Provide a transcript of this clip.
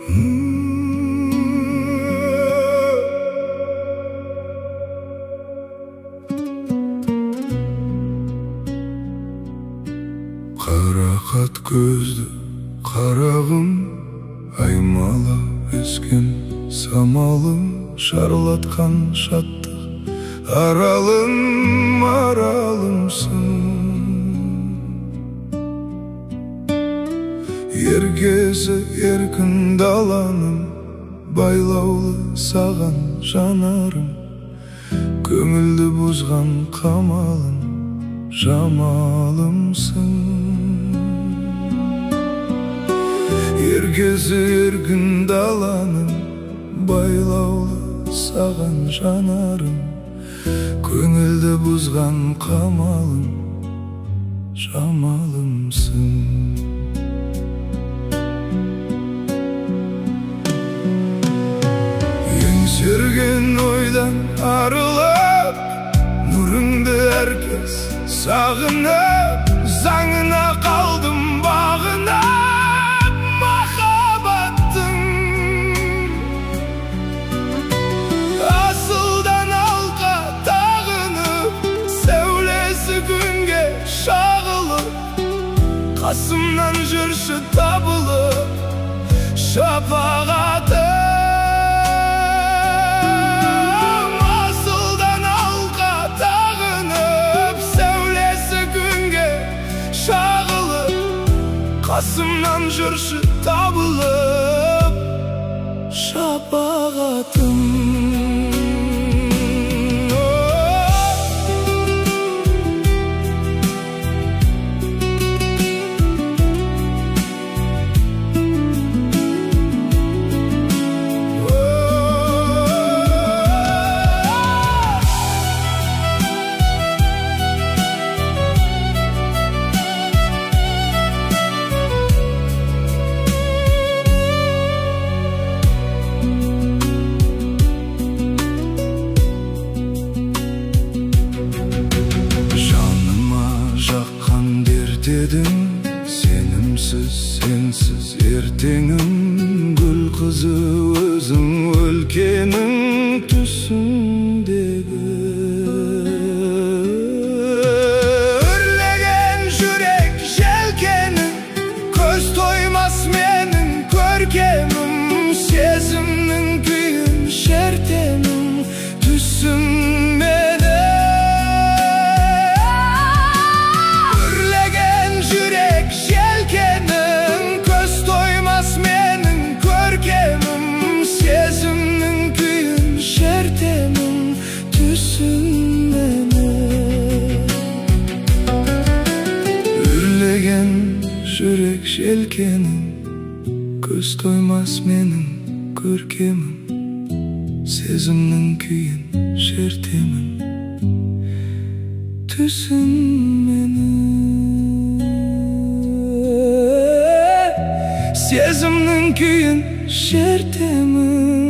Қарақат көзді қарағым, аймала өскен самалым, шарлатқан шаттық аралым, аралымсың. Ергезі еркін даланым, байлаулы саған жанарым, көңілді бұзған қамалым, жамалымсың. Ергезі еркін даланым, байлаулы саған жанарым, көңілді бұзған қамалым, жамалымсың. Еңсерген ойдан арылып, нұрыңды әркез сағынып, заңына қалдым бағынып, махаббаттың. Асылдан алқа тағынып, сәулесі күнге шағылып, қасымнан жүрші табылып, шапағатым. Қасымнан жүрші табылып, шапағатым. Дедің, сенімсіз, сенсіз ертеңім, гүл қызы өзің өлкенің түсіндегі. Үрлеген жүрек желкенің, көз тоймас менің көркемім, сезімнің күйін шертемін, түсім мені. Жүрек желкенің, көз тоймас менің көркемім, сезімнің күйін шертемін, түсін мені. Сезімнің күйін шертемін.